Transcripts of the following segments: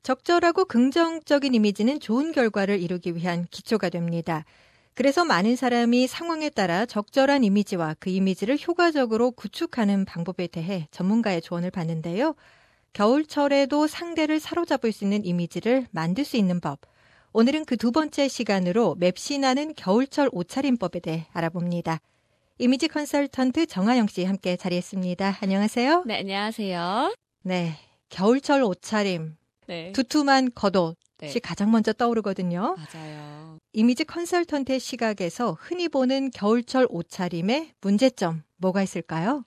적절하고 긍정적인 이미지는 좋은 결과를 이루기 위한 기초가 됩니다. 그래서 많은 사람이 상황에 따라 적절한 이미지와 그 이미지를 효과적으로 구축하는 방법에 대해 전문가의 조언을 받는데요. 겨울철에도 상대를 사로잡을 수 있는 이미지를 만들 수 있는 법. 오늘은 그 두 번째 시간으로 맵신하는 겨울철 옷차림법에 대해 알아봅니다. 이미지 컨설턴트 정하영 씨 함께 자리했습니다. 안녕하세요. 네, 안녕하세요. 네, 겨울철 옷차림. 네. 두툼한 겉옷이 네. 가장 먼저 떠오르거든요. 맞아요. 이미지 컨설턴트의 시각에서 흔히 보는 겨울철 옷차림의 문제점 뭐가 있을까요?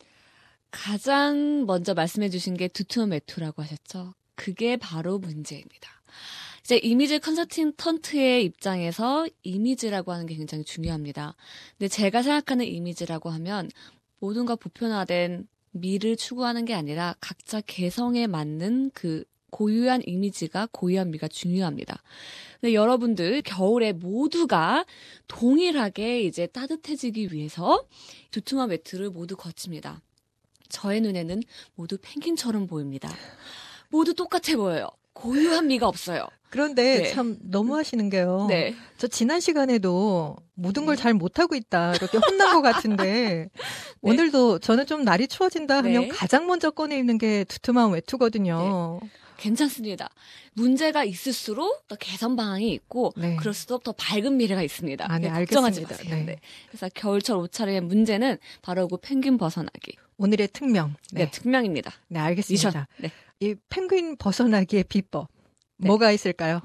가장 먼저 말씀해 주신 게 두툼한 외투라고 하셨죠. 그게 바로 문제입니다. 이제 이미지 컨설턴트의 입장에서 이미지라고 하는 게 굉장히 중요합니다. 근데 제가 생각하는 이미지라고 하면 모든가 보편화된 미를 추구하는 게 아니라 각자 개성에 맞는 그 고유한 이미지가 고유한 미가 중요합니다. 근데 여러분들 겨울에 모두가 동일하게 이제 따뜻해지기 위해서 두툼한 외투를 모두 거칩니다. 저의 눈에는 모두 펭귄처럼 보입니다. 모두 똑같아 보여요. 고유한 미가 없어요. 그런데 네. 참 너무하시는 게요. 네. 저 지난 시간에도 모든 걸 네. 잘 못하고 있다 이렇게 혼난 것 같은데 오늘도 저는 좀 날이 추워진다 하면 네. 가장 먼저 꺼내 입는 게 두툼한 외투거든요. 괜찮습니다. 문제가 있을수록 더 개선 방안이 있고 네. 그럴수록 더 밝은 미래가 있습니다. 아, 네, 걱정하지 알겠습니다. 마세요. 네. 네. 그래서 겨울철 옷차림의 문제는 바로 그 펭귄 벗어나기. 오늘의 특명. 네, 특명입니다. 네, 알겠습니다. 미션. 네. 이 펭귄 벗어나기의 비법 네. 뭐가 있을까요?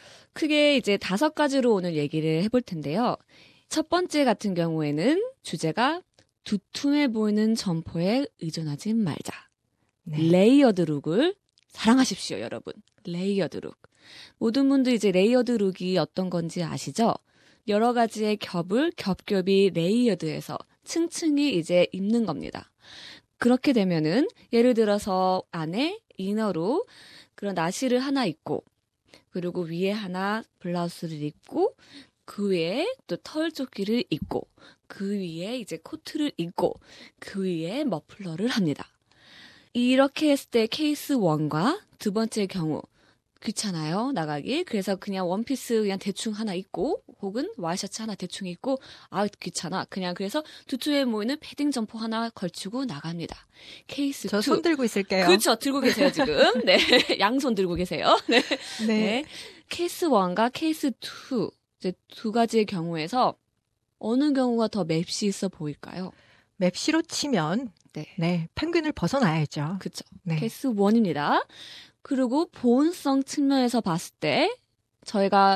크게 이제 5가지로 오늘 얘기를 해볼 텐데요. 첫 번째 같은 경우에는 주제가 두툼해 보이는 점퍼에 의존하지 말자. 네. 레이어드 룩을 사랑하십시오, 여러분. 레이어드 룩. 모든 분들 이제 레이어드 룩이 어떤 건지 아시죠? 여러 가지의 겹을 겹겹이 레이어드해서 층층이 이제 입는 겁니다. 그렇게 되면은 예를 들어서 안에 이너로 그런 나시를 하나 입고 그리고 위에 하나 블라우스를 입고 그 위에 또 털조끼를 입고 그 위에 이제 코트를 입고 그 위에 머플러를 합니다. 이렇게 했을 때 케이스 1과 두 번째 경우 귀찮아요, 나가기. 그래서 그냥 원피스 그냥 대충 하나 입고 혹은 와이셔츠 하나 대충 입고 아 귀찮아. 그냥 그래서 두툼해 보이는 패딩 점퍼 하나 걸치고 나갑니다. 케이스 2. 저 손 들고 있을게요. 그렇죠. 들고 계세요, 지금. 네. 양손 들고 계세요. 네. 네. 네. 케이스 1과 케이스 2. 이제 두 가지의 경우에서 어느 경우가 더 맵시 있어 보일까요? 맵시로 치면 네, 펭귄을 벗어나야죠. 그렇죠. 네. 케이스 1입니다. 그리고 보온성 측면에서 봤을 때 저희가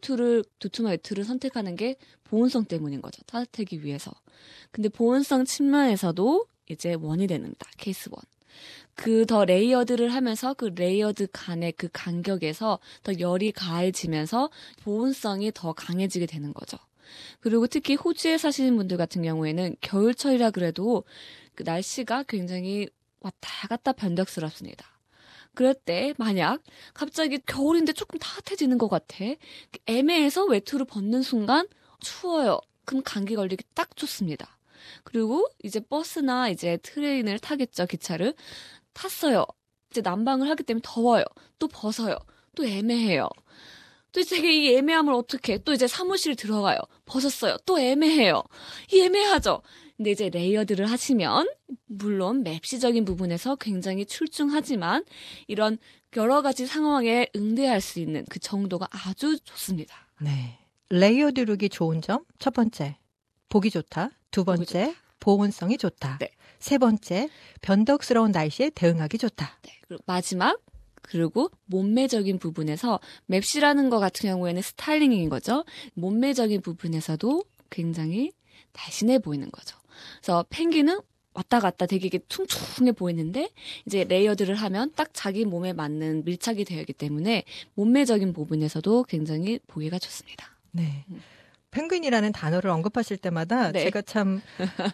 두툼한 외투를 선택하는 게 보온성 때문인 거죠. 따뜻하기 위해서. 근데 보온성 측면에서도 이제 1이 됩니다. 케이스 1. 그 더 레이어드를 하면서 그 레이어드 간의 그 간격에서 더 열이 가해지면서 보온성이 더 강해지게 되는 거죠. 그리고 특히 호주에 사시는 분들 같은 경우에는 겨울철이라 그래도 그 날씨가 굉장히 왔다 갔다 변덕스럽습니다. 그럴 때 만약 갑자기 겨울인데 조금 따뜻해지는 것 같아. 애매해서 외투를 벗는 순간 추워요. 그럼 감기 걸리기 딱 좋습니다. 그리고 이제 버스나 이제 트레인을 타겠죠, 기차를. 탔어요. 이제 난방을 하기 때문에 더워요. 또 벗어요. 또 애매해요. 또 이제 이 애매함을 어떻게 또 이제 사무실 들어가요. 벗었어요. 또 애매해요. 이 애매하죠. 근데 이제 레이어드를 하시면 물론 맵시적인 부분에서 굉장히 출중하지만 이런 여러 가지 상황에 응대할 수 있는 그 정도가 아주 좋습니다. 네. 레이어드 룩이 좋은 점 첫 번째, 보기 좋다. 두 번째, 보온성이 좋다. 네. 세 번째, 변덕스러운 날씨에 대응하기 좋다. 네. 그리고 마지막 그리고 몸매적인 부분에서 맵시라는 것 같은 경우에는 스타일링인 거죠. 몸매적인 부분에서도 굉장히 날씬해 보이는 거죠. 그래서 펭귄은 왔다 갔다 되게 퉁퉁해 보이는데 이제 레이어드를 하면 딱 자기 몸에 맞는 밀착이 되어 있기 때문에 몸매적인 부분에서도 굉장히 보기가 좋습니다. 네. 펭귄이라는 단어를 언급하실 때마다 네. 제가 참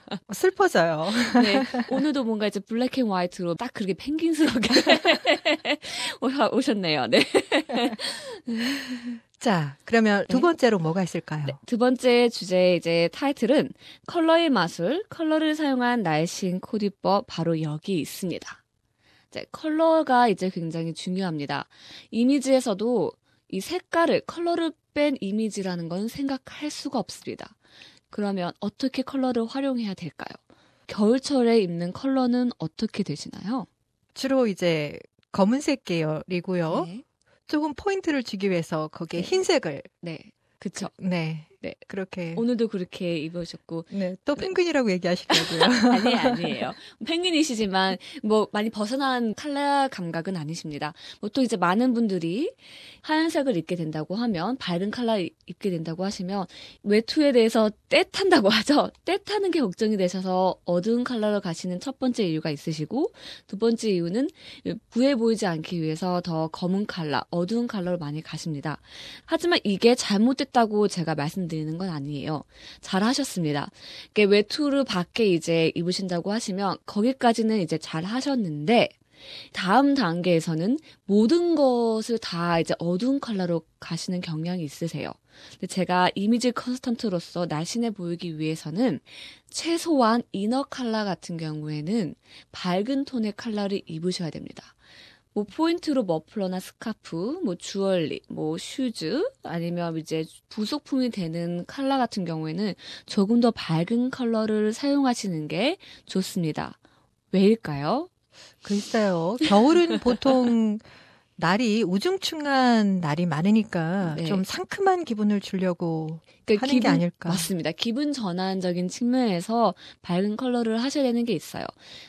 슬퍼져요. 네, 오늘도 뭔가 이제 블랙 앤 화이트로 딱 그렇게 펭귄스럽게 오셨네요. 네. 자, 그러면 두 번째로 뭐가 있을까요? 네, 두 번째 주제 이제 타이틀은 컬러의 마술, 컬러를 사용한 날씬 코디법 바로 여기 있습니다. 이제 컬러가 이제 굉장히 중요합니다. 이미지에서도 이 색깔을, 컬러를 뺀 이미지라는 건 생각할 수가 없습니다. 그러면 어떻게 컬러를 활용해야 될까요? 겨울철에 입는 컬러는 어떻게 되시나요? 주로 이제 검은색 계열이고요. 네. 조금 포인트를 주기 위해서 거기에 네. 흰색을. 네. 그쵸. 네. 네. 그렇게. 오늘도 그렇게 입으셨고. 네. 또 펭귄이라고 얘기하시더라고요. 아니에요. 펭귄이시지만 뭐 많이 벗어난 컬러 감각은 아니십니다. 보통 이제 많은 분들이 하얀색을 입게 된다고 하면, 밝은 컬러 입게 된다고 하시면 외투에 대해서 때 탄다고 하죠. 때 타는 게 걱정이 되셔서 어두운 컬러로 가시는 첫 번째 이유가 있으시고, 두 번째 이유는 부해 보이지 않기 위해서 더 검은 컬러, 어두운 컬러를 많이 가십니다. 하지만 이게 잘못됐다고 제가 말씀드리는 건 아니에요. 잘하셨습니다. 외투를 밖에 이제 입으신다고 하시면 거기까지는 이제 잘 하셨는데, 다음 단계에서는 모든 것을 다 이제 어두운 컬러로 가시는 경향이 있으세요. 근데 제가 이미지 컨설턴트로서 날씬해 보이기 위해서는 최소한 이너 컬러 같은 경우에는 밝은 톤의 컬러를 입으셔야 됩니다. 뭐 포인트로 머플러나 스카프, 뭐 주얼리, 뭐 슈즈, 아니면 이제 부속품이 되는 컬러 같은 경우에는 조금 더 밝은 컬러를 사용하시는 게 좋습니다. 왜일까요? 글쎄요. 겨울은 보통 날이 우중충한 날이 많으니까 네. 좀 상큼한 기분을 주려고 그러니까 하는 게 아닐까. 맞습니다. 기분 전환적인 측면에서 밝은 컬러를 하셔야 되는 게 있어요.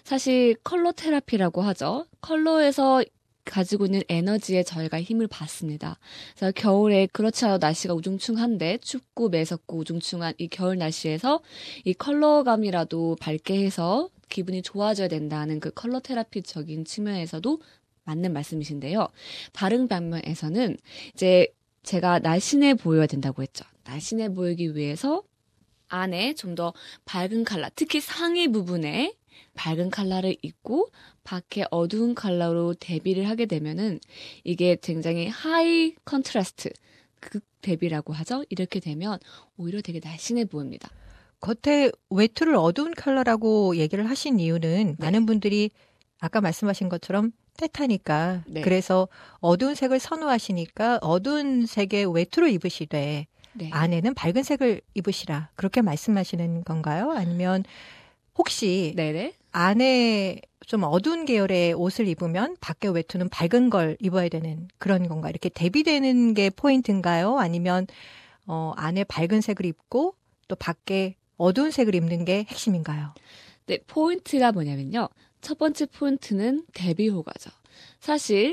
사실 컬러 테라피라고 하죠. 컬러에서 가지고 있는 에너지에 저희가 힘을 받습니다. 그래서 겨울에 그렇지 않아도 날씨가 우중충한데, 춥고 매섭고 우중충한 이 겨울 날씨에서 이 컬러감이라도 밝게 해서 기분이 좋아져야 된다는 그 컬러 테라피적인 측면에서도 맞는 말씀이신데요. 다른 방면에서는 이제 제가 날씬해 보여야 된다고 했죠. 날씬해 보이기 위해서 안에 좀 더 밝은 컬러, 특히 상의 부분에 밝은 컬러를 입고 밖에 어두운 컬러로 대비를 하게 되면은 이게 굉장히 하이 컨트라스트, 극 대비라고 하죠. 이렇게 되면 오히려 되게 날씬해 보입니다. 겉에 외투를 어두운 컬러라고 얘기를 하신 이유는 네. 많은 분들이 아까 말씀하신 것처럼 때타니까 네. 그래서 어두운 색을 선호하시니까 어두운 색의 외투를 입으시되 네. 안에는 밝은 색을 입으시라 그렇게 말씀하시는 건가요? 아니면 혹시 네네. 안에 좀 어두운 계열의 옷을 입으면 밖에 외투는 밝은 걸 입어야 되는 그런 건가? 이렇게 대비되는 게 포인트인가요? 아니면 안에 밝은 색을 입고 또 밖에 어두운 색을 입는 게 핵심인가요? 네, 포인트가 뭐냐면요. 첫 번째 포인트는 대비 효과죠. 사실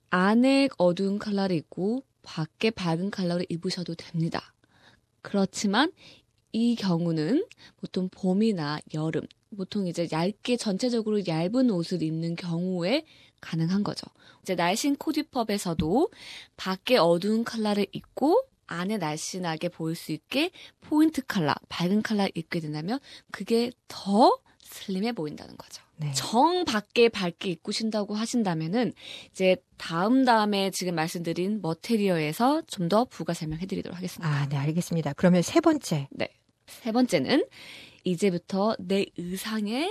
안에 어두운 컬러를 입고 밖에 밝은 컬러를 입으셔도 됩니다. 그렇지만 이 경우는 보통 봄이나 여름, 보통 이제 얇게 전체적으로 얇은 옷을 입는 경우에 가능한 거죠. 이제 날씬 코디펍에서도 밖에 어두운 컬러를 입고 안에 날씬하게 보일 수 있게 포인트 컬러, 밝은 컬러를 입게 된다면 그게 더 슬림해 보인다는 거죠. 네. 정 밖에 밝게 입으신다고 하신다면은 이제 다음에 지금 말씀드린 머테리얼에서 좀 더 부가 설명해드리도록 하겠습니다. 아, 네, 알겠습니다. 그러면 세 번째. 네. 세 번째는 이제부터 내 의상의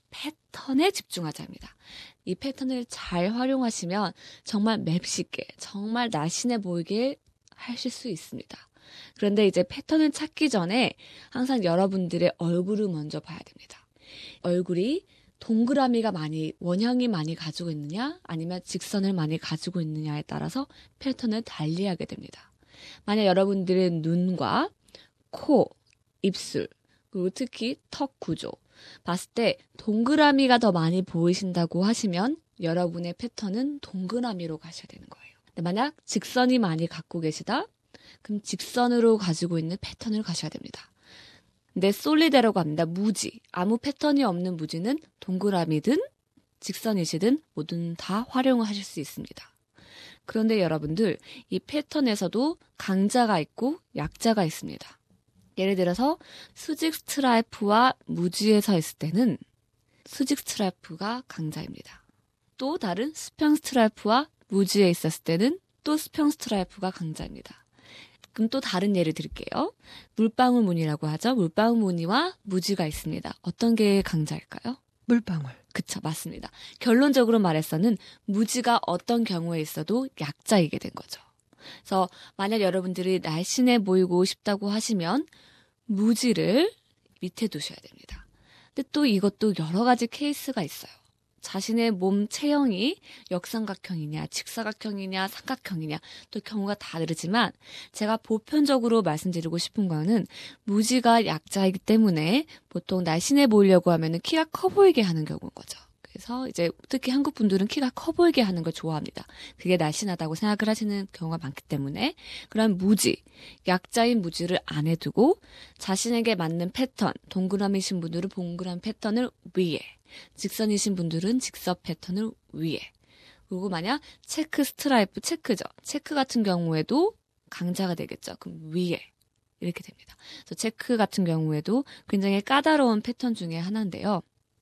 패턴에 집중하자입니다. 이 패턴을 잘 활용하시면 정말 맵쉽게, 정말 날씬해 보이게 하실 수 있습니다. 그런데 이제 패턴을 찾기 전에 항상 여러분들의 얼굴을 먼저 봐야 됩니다. 얼굴이 동그라미가 원형이 많이 가지고 있느냐, 아니면 직선을 많이 가지고 있느냐에 따라서 패턴을 달리하게 됩니다. 만약 여러분들의 눈과 코, 입술, 그리고 특히 턱 구조 봤을 때 동그라미가 더 많이 보이신다고 하시면 여러분의 패턴은 동그라미로 가셔야 되는 거예요. 근데 만약 직선이 많이 갖고 계시다? 그럼 직선으로 가지고 있는 패턴을 가셔야 됩니다. 근데 솔리드라고 합니다. 무지. 아무 패턴이 없는 무지는 동그라미든 직선이시든 뭐든 다 활용을 하실 수 있습니다. 그런데 여러분들, 이 패턴에서도 강자가 있고 약자가 있습니다. 예를 들어서 수직 스트라이프와 무지에 서 있을 때는 수직 스트라이프가 강자입니다. 또 다른 수평 스트라이프와 무지에 있었을 때는 또 수평 스트라이프가 강자입니다. 그럼 또 다른 예를 드릴게요. 물방울 무늬라고 하죠. 물방울 무늬와 무지가 있습니다. 어떤 게 강자일까요? 물방울. 그쵸, 맞습니다. 결론적으로 말해서는 무지가 어떤 경우에 있어도 약자이게 된 거죠. 그래서 만약 여러분들이 날씬해 보이고 싶다고 하시면 무지를 밑에 두셔야 됩니다. 근데 또 이것도 여러 가지 케이스가 있어요. 자신의 몸 체형이 역삼각형이냐, 직사각형이냐, 삼각형이냐 또 경우가 다 다르지만 제가 보편적으로 말씀드리고 싶은 거는 무지가 약자이기 때문에 보통 날씬해 보이려고 하면은 키가 커 보이게 하는 경우인 거죠. 그래서 이제 특히 한국 분들은 키가 커 보이게 하는 걸 좋아합니다. 그게 날씬하다고 생각을 하시는 경우가 많기 때문에 그런 무지, 약자인 무지를 안 해두고 자신에게 맞는 패턴, 동그라미신 분들은 동그란 패턴을 위에, 직선이신 분들은 직선 패턴을 위에. 그리고 만약 체크 스트라이프, 체크죠. 체크 같은 경우에도 강자가 되겠죠. 그럼 위에. 이렇게 됩니다. 그래서 체크 같은 경우에도 굉장히 까다로운 패턴 중에 하나인데요.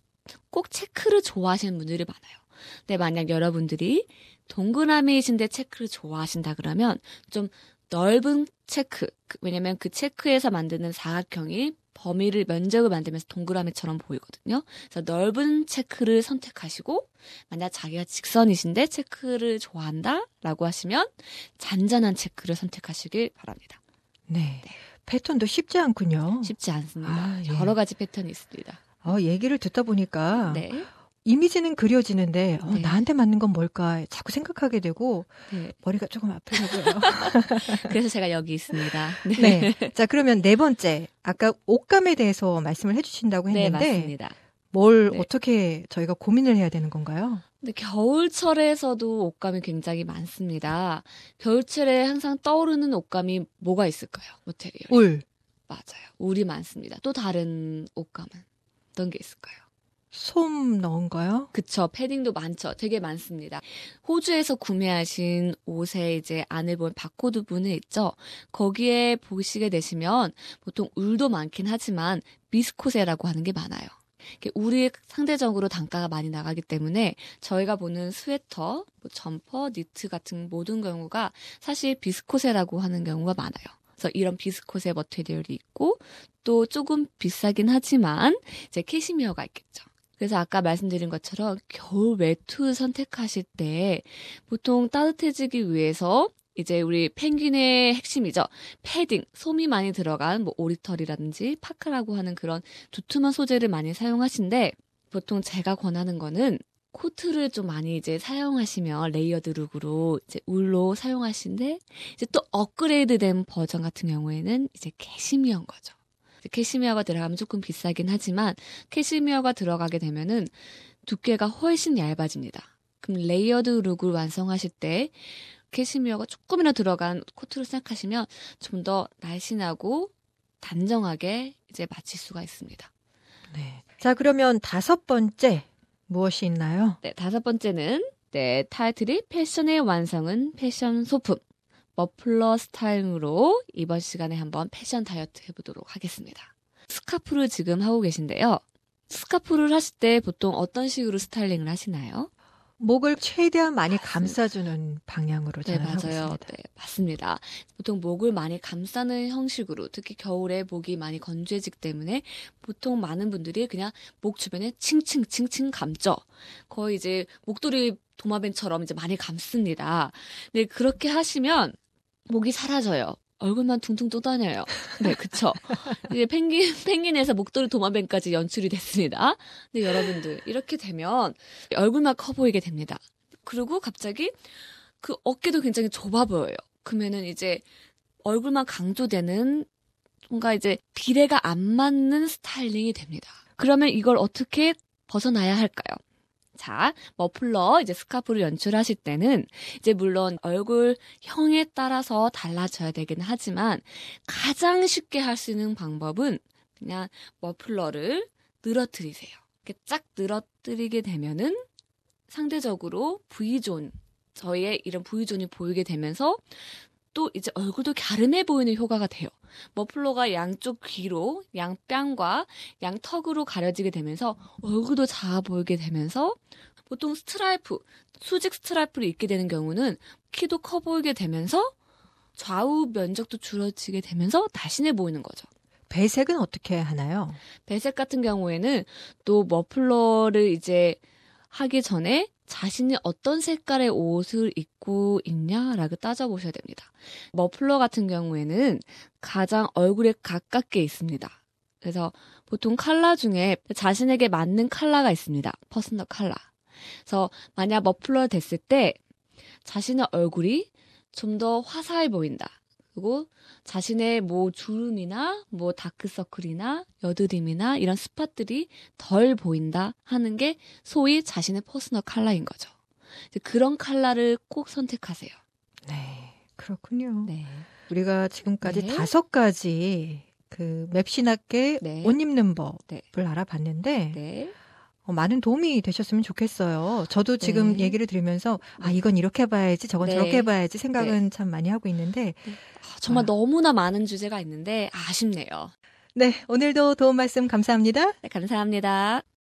꼭 체크를 좋아하시는 분들이 많아요. 근데 만약 여러분들이 동그라미이신데 체크를 좋아하신다 그러면 좀 넓은 체크, 왜냐면 그 체크에서 만드는 사각형이 범위를 면적을 만들면서 동그라미처럼 보이거든요. 그래서 넓은 체크를 선택하시고 만약 자기가 직선이신데 체크를 좋아한다라고 하시면 잔잔한 체크를 선택하시길 바랍니다. 네. 패턴도 쉽지 않군요. 쉽지 않습니다. 아, 예. 여러 가지 패턴이 있습니다. 얘기를 듣다 보니까 네. 이미지는 그려지는데 네. 나한테 맞는 건 뭘까 자꾸 생각하게 되고 네. 머리가 조금 아프더라고요. 그래서 제가 여기 있습니다. 네. 자, 그러면 네 번째. 아까 옷감에 대해서 말씀을 해주신다고 네, 했는데 맞습니다. 뭘 네. 어떻게 저희가 고민을 해야 되는 건가요? 근데 겨울철에서도 옷감이 굉장히 많습니다. 겨울철에 항상 떠오르는 옷감이 뭐가 있을까요? 모테리얼. 울, 맞아요. 울이 많습니다. 또 다른 옷감은 어떤 게 있을까요? 솜 넣은가요? 그쵸. 패딩도 많죠. 되게 많습니다. 호주에서 구매하신 옷에 이제 안을 보면 바코드 부분에 있죠. 거기에 보시게 되시면 보통 울도 많긴 하지만 비스코세라고 하는 게 많아요. 울이 상대적으로 단가가 많이 나가기 때문에 저희가 보는 스웨터, 점퍼, 니트 같은 모든 경우가 사실 비스코세라고 하는 경우가 많아요. 그래서 이런 비스코세 머티리얼이 있고 또 조금 비싸긴 하지만 이제 캐시미어가 있겠죠. 그래서 아까 말씀드린 것처럼 겨울 외투 선택하실 때 보통 따뜻해지기 위해서 이제 우리 펭귄의 핵심이죠. 패딩, 솜이 많이 들어간 오리털이라든지 파카라고 하는 그런 두툼한 소재를 많이 사용하신데 보통 제가 권하는 거는 코트를 좀 많이 이제 사용하시면 레이어드 룩으로 이제 울로 사용하시는데 이제 또 업그레이드된 버전 같은 경우에는 이제 캐시미어인 거죠. 캐시미어가 들어가면 조금 비싸긴 하지만 캐시미어가 들어가게 되면은 두께가 훨씬 얇아집니다. 그럼 레이어드 룩을 완성하실 때 캐시미어가 조금이나 들어간 코트를 생각하시면 좀 더 날씬하고 단정하게 이제 마칠 수가 있습니다. 네. 자, 그러면 다섯 번째 무엇이 있나요? 네, 다섯 번째는 타이틀이 패션의 완성은 패션 소품. 머플러 스타일로 이번 시간에 한번 패션 다이어트 해보도록 하겠습니다. 스카프를 지금 하고 계신데요. 스카프를 하실 때 보통 어떤 식으로 스타일링을 하시나요? 목을 최대한 많이 감싸주는 방향으로 네, 저는 하고 맞아요. 있습니다. 네, 맞습니다. 보통 목을 많이 감싸는 형식으로 특히 겨울에 목이 많이 건조해지기 때문에 보통 많은 분들이 그냥 목 주변에 칭칭칭칭 감죠. 거의 이제 목도리 도마뱀처럼 이제 많이 감습니다. 네, 그렇게 하시면 목이 사라져요. 얼굴만 둥둥 떠다녀요. 네, 그쵸. 이제 펭귄에서 목도리 도마뱀까지 연출이 됐습니다. 근데 여러분들, 이렇게 되면 얼굴만 커 보이게 됩니다. 그리고 갑자기 그 어깨도 굉장히 좁아 보여요. 그러면은 이제 얼굴만 강조되는 뭔가 이제 비례가 안 맞는 스타일링이 됩니다. 그러면 이걸 어떻게 벗어나야 할까요? 자, 머플러 이제 스카프를 연출하실 때는 이제 물론 얼굴형에 따라서 달라져야 되긴 하지만 가장 쉽게 할 수 있는 방법은 그냥 머플러를 늘어뜨리세요. 이렇게 쫙 늘어뜨리게 되면은 상대적으로 V존, 저희의 이런 V존이 보이게 되면서 또 이제 얼굴도 갸름해 보이는 효과가 돼요. 머플러가 양쪽 귀로, 양뺨과 양턱으로 가려지게 되면서 얼굴도 작아 보이게 되면서 보통 스트라이프, 수직 스트라이프를 입게 되는 경우는 키도 커 보이게 되면서 좌우 면적도 줄어지게 되면서 날씬해 보이는 거죠. 배색은 어떻게 하나요? 배색 같은 경우에는 또 머플러를 이제 하기 전에 자신이 어떤 색깔의 옷을 입고 있냐라고 따져보셔야 됩니다. 머플러 같은 경우에는 가장 얼굴에 가깝게 있습니다. 그래서 보통 컬러 중에 자신에게 맞는 컬러가 있습니다. 퍼스널 컬러. 그래서 만약 머플러 됐을 때 자신의 얼굴이 좀 더 화사해 보인다. 그리고 자신의 뭐 주름이나 뭐 다크서클이나 여드름이나 이런 스팟들이 덜 보인다 하는 게 소위 자신의 퍼스널 컬러인 거죠. 그런 컬러를 꼭 선택하세요. 네, 그렇군요. 네. 우리가 지금까지 네. 5가지 그 맵신학계 네. 옷 입는 법을 네. 알아봤는데 네. 많은 도움이 되셨으면 좋겠어요. 저도 지금 네. 얘기를 들으면서 네. 이건 이렇게 봐야지 저건 네. 저렇게 봐야지 생각은 참 많이 하고 있는데 정말 너무나 많은 주제가 있는데 아쉽네요. 네, 오늘도 도움 말씀 감사합니다. 네, 감사합니다.